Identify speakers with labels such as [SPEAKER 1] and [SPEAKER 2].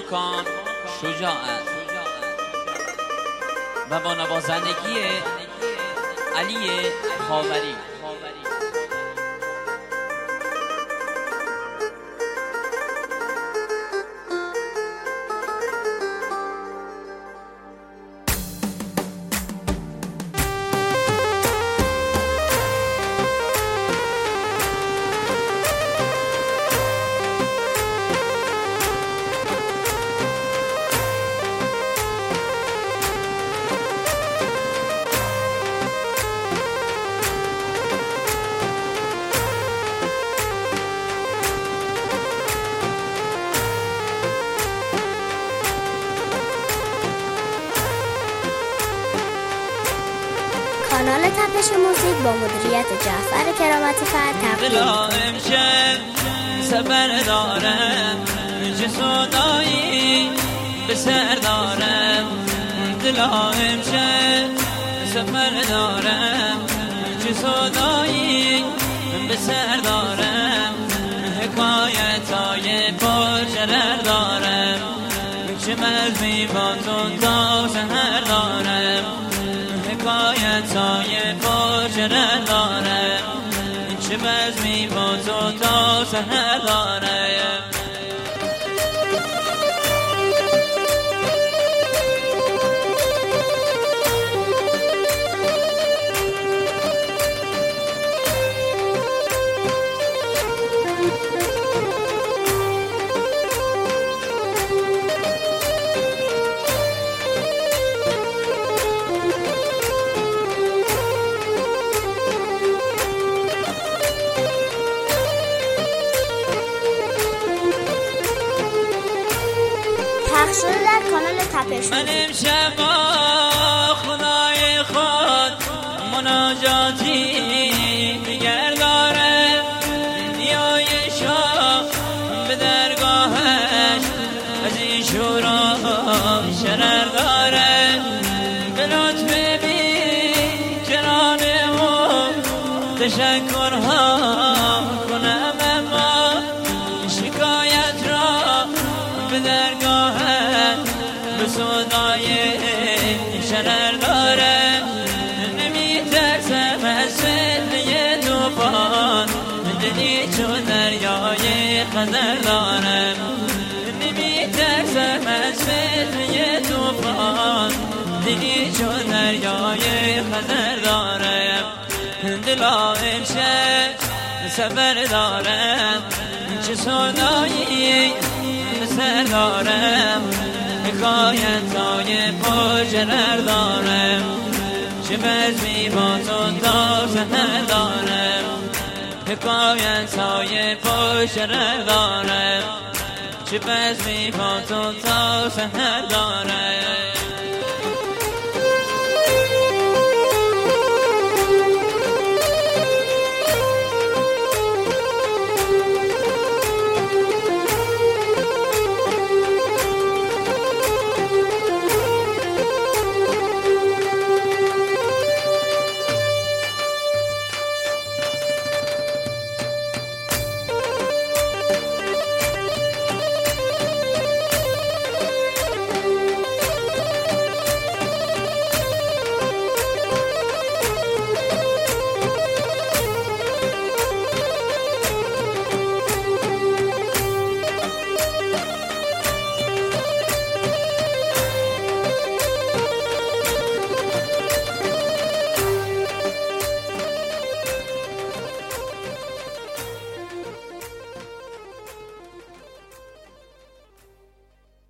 [SPEAKER 1] ماکان شجاعت و با نوازندگی علی خاوری.
[SPEAKER 2] کانال تپش موزیک با مدیریت جعفر کرامتی فرد تقدیم
[SPEAKER 1] امشب سفر دارم چه صدایی به سر دارم. دلا امشب سفر دارم چه صدایی به سر دارم. حکایتای پرشرر دارم چه مزمی با تو تا سحر دارم. حکایتای پرشرر دارم چه بزمی با تو تا سحر دارم.
[SPEAKER 2] پخش شده در کانال تپش
[SPEAKER 1] من امشب با خدای خود مناجاتی دیگر دارم. نیای شاه به درگاهش از این شورا شرر دارم. به لطف بی جنان او تشکرها کنم اما شکایت را به درگاهت به صدای شرر دارم. نمی ترسم از فتنه توفان دلی چون دریای خطر دارم. نمی ترسم از فتنه توفان دلی چون دریای خطر دارم. دلا امشب سفر دارم چه صدایی به سر دارم. حکایتای پرشرر دارم چه بزمی با تو تا سحر دارم. حکایتای پرشرر دارم چه بزمی با تو تا سحر دارم.